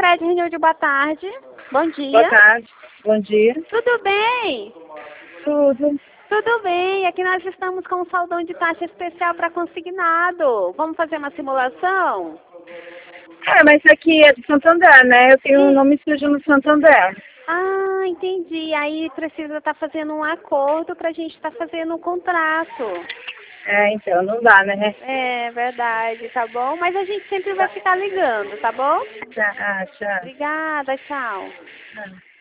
Cicred Renilde, boa tarde. Bom dia. Boa tarde. Bom dia. Tudo bem? Tudo. Tudo bem. Aqui nós estamos com um saldão de taxa especial para consignado. Vamos fazer uma simulação? Mas aqui é de Santander, né? Eu tenho um nome sujo no Santander. Ah, entendi. Aí precisa estar fazendo um acordo para a gente estar fazendo um contrato. Então não dá, né? É verdade, tá bom? Mas a gente sempre vai ficar ligando, tá bom? Tchau. Obrigada, tchau. Tchau.